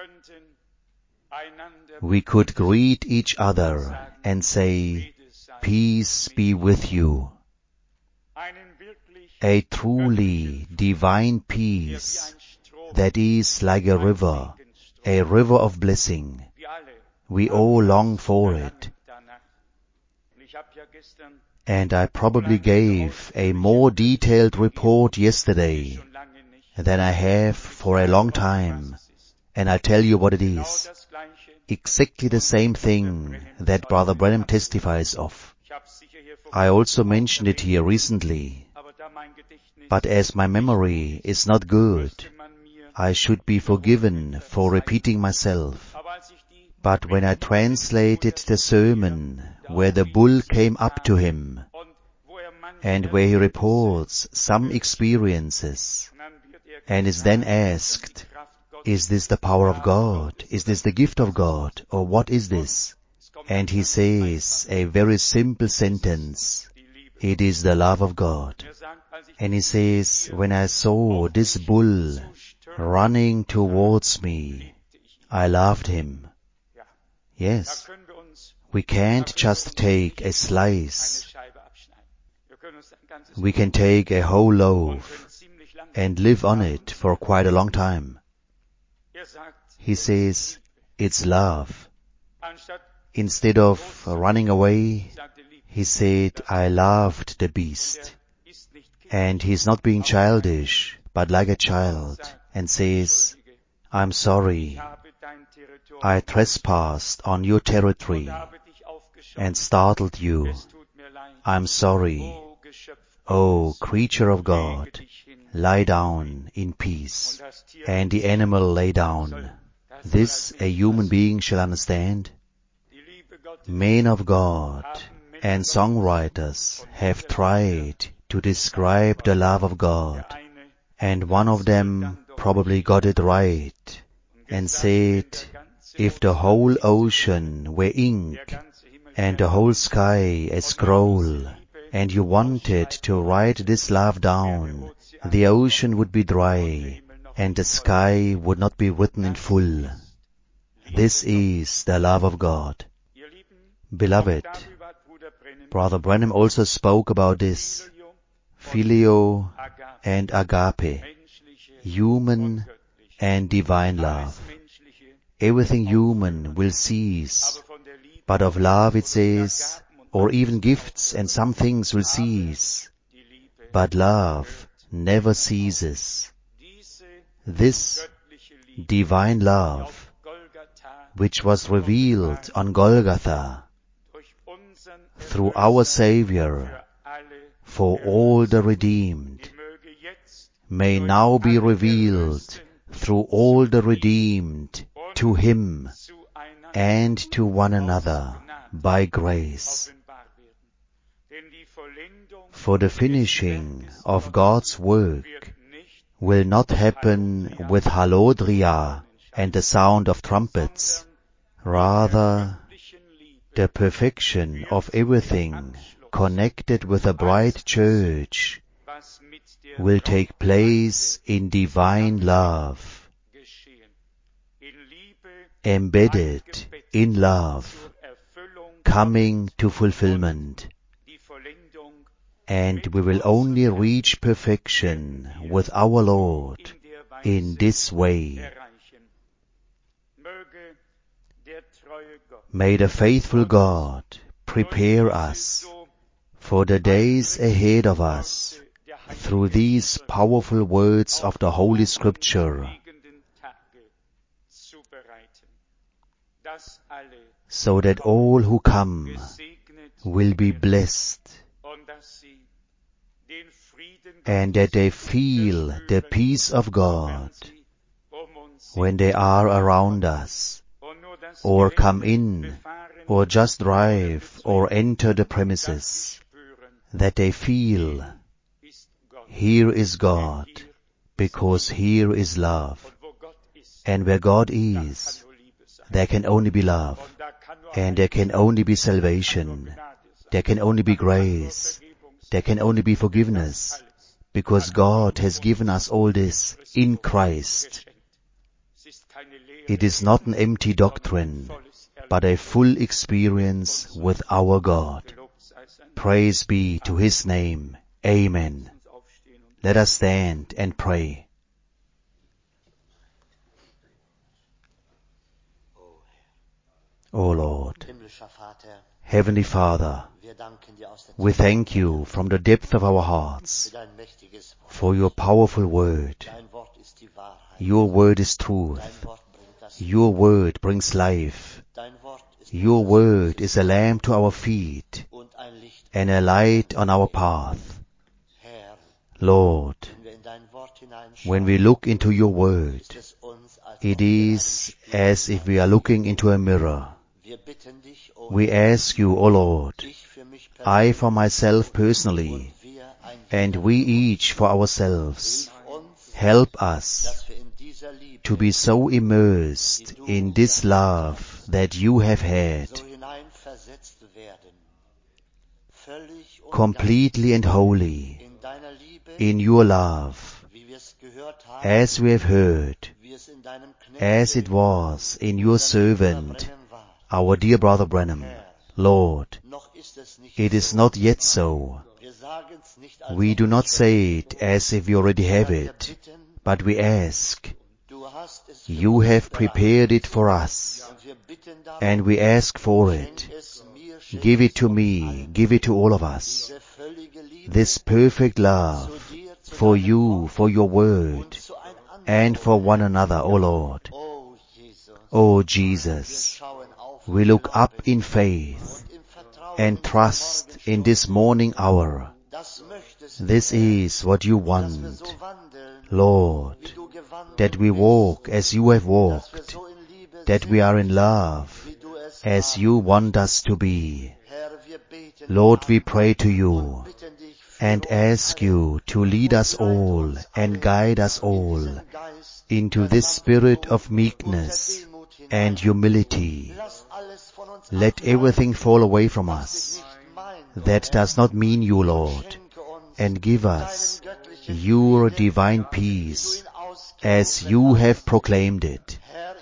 we could greet each other and say, peace be with you. A truly divine peace that is like a river, a river of blessing. We all long for it. And I probably gave a more detailed report yesterday than I have for a long time, and I'll tell you what it is. Exactly the same thing that Brother Branham testifies of. I also mentioned it here recently, but as my memory is not good, I should be forgiven for repeating myself. But when I translated the sermon where the bull came up to him and where he reports some experiences and is then asked, is this the power of God? Is this the gift of God? Or what is this? And he says a very simple sentence, it is the love of God. And he says, when I saw this bull running towards me, I loved him. Yes, we can't just take a slice. We can take a whole loaf and live on it for quite a long time. He says, it's love. Instead of running away, he said, I loved the beast. And he's not being childish, but like a child, and says, I'm sorry. I trespassed on your territory and startled you. I'm sorry. Oh, creature of God, lie down in peace. And the animal lay down. This a human being shall understand? Men of God and songwriters have tried to describe the love of God, and one of them probably got it right and said, if the whole ocean were ink and the whole sky a scroll, and you wanted to write this love down, the ocean would be dry and the sky would not be written in full. This is the love of God. Beloved, Brother Branham also spoke about this, Phileo and agape, human and divine love. Everything human will cease, but of love it says, or even gifts and some things will cease, but love never ceases. This divine love, which was revealed on Golgotha through our Savior for all the redeemed, may now be revealed through all the redeemed to Him and to one another by grace. For the finishing of God's work will not happen with halodria and the sound of trumpets. Rather, the perfection of everything connected with the bride church, will take place in divine love, embedded in love, coming to fulfillment. And we will only reach perfection with our Lord in this way. May the faithful God prepare us for the days ahead of us through these powerful words of the Holy Scripture, so that all who come will be blessed, and that they feel the peace of God when they are around us, or come in, or just drive, or enter the premises, that they feel, here is God, because here is love. And where God is, there can only be love, and there can only be salvation, there can only be grace, there can only be forgiveness, because God has given us all this in Christ. It is not an empty doctrine, but a full experience with our God. Praise be to His name. Amen. Let us stand and pray. O Lord, Heavenly Father, we thank You from the depth of our hearts for Your powerful word. Your word is truth. Your word brings life. Your word is a lamp to our feet and a light on our path. Lord, when we look into Your word, it is as if we are looking into a mirror. We ask You, O Lord, I for myself personally, and we each for ourselves, help us to be so immersed in this love that You have had, completely and wholly in Your love, as we have heard, as it was in Your servant, our dear Brother Branham. Lord, it is not yet so. We do not say it as if we already have it, but we ask, You have prepared it for us, and we ask for it. Give it to me, give it to all of us. This perfect love for You, for Your word, and for one another, O Lord. O Jesus, we look up in faith and trust in this morning hour. This is what You want, Lord, that we walk as You have walked, that we are in love as You want us to be. Lord, we pray to You and ask You to lead us all and guide us all into this spirit of meekness and humility. Let everything fall away from us that does not mean You, Lord, and give us Your divine peace as You have proclaimed it.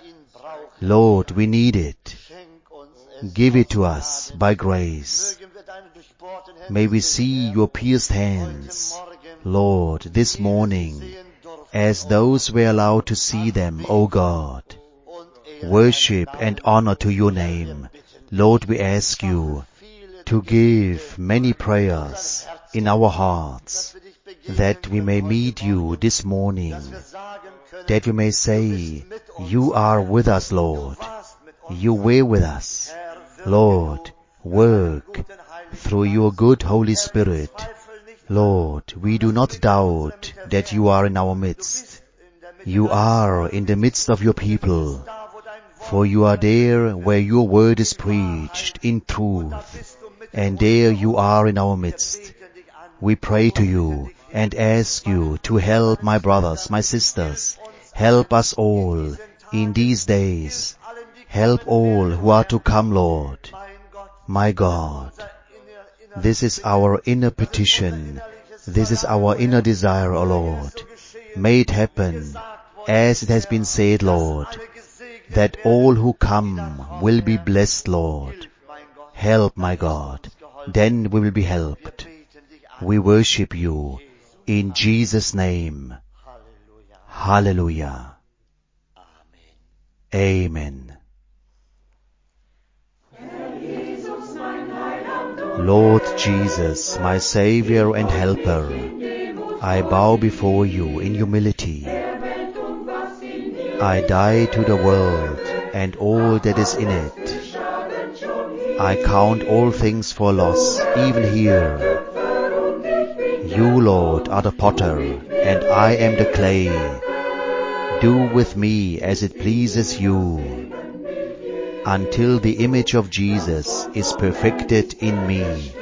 Lord, we need it. Give it to us by grace. May we see Your pierced hands, Lord, this morning, as those we are allowed to see them, O God. Worship and honor to Your name. Lord, we ask You to give many prayers in our hearts, that we may meet You this morning, that we may say, You are with us, Lord. You were with us. Lord, work through Your good Holy Spirit. Lord, we do not doubt that You are in our midst. You are in the midst of Your people, for You are there where Your word is preached in truth, and there You are in our midst. We pray to You and ask You to help my brothers, my sisters. Help us all in these days. Help all who are to come, Lord. My God, This is our inner petition. This is our inner desire, O Lord. May it happen, as it has been said, Lord, that all who come will be blessed, Lord. Help, my God, then we will be helped. We worship you in Jesus' name. Hallelujah. Amen. Lord Jesus, my Savior and Helper, I bow before you in humility. I die to the world and all that is in it. I count all things for loss, even here. You, Lord, are the potter, and I am the clay. Do with me as it pleases you, until the image of Jesus is perfected in me.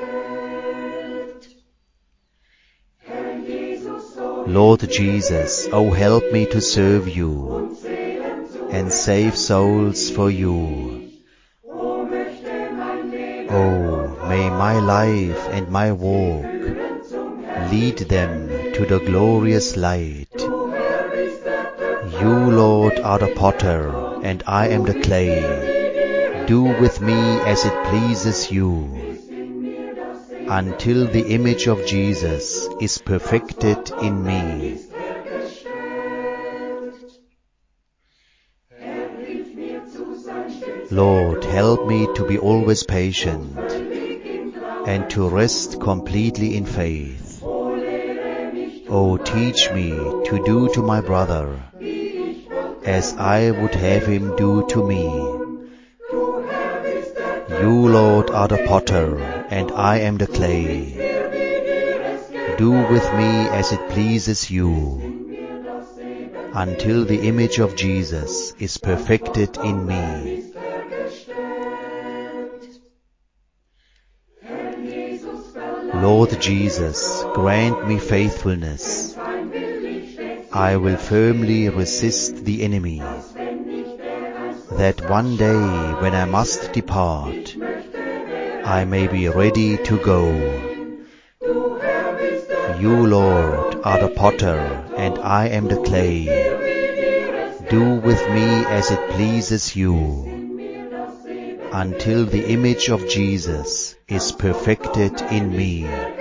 Lord Jesus, oh help me to serve you and save souls for you. Oh, may my life and my walk lead them to the glorious light. You, Lord, are the potter, and I am the clay. Do with me as it pleases you, until the image of Jesus is perfected in me. Lord, help me to be always patient and to rest completely in faith. Oh, teach me to do to my brother as I would have him do to me. You, Lord, are the potter, and I am the clay. Do with me as it pleases you, until the image of Jesus is perfected in me. Lord Jesus, grant me faithfulness. I will firmly resist the enemy, that one day when I must depart, I may be ready to go. You, Lord, are the potter, and I am the clay. Do with me as it pleases you, until the image of Jesus is perfected in me.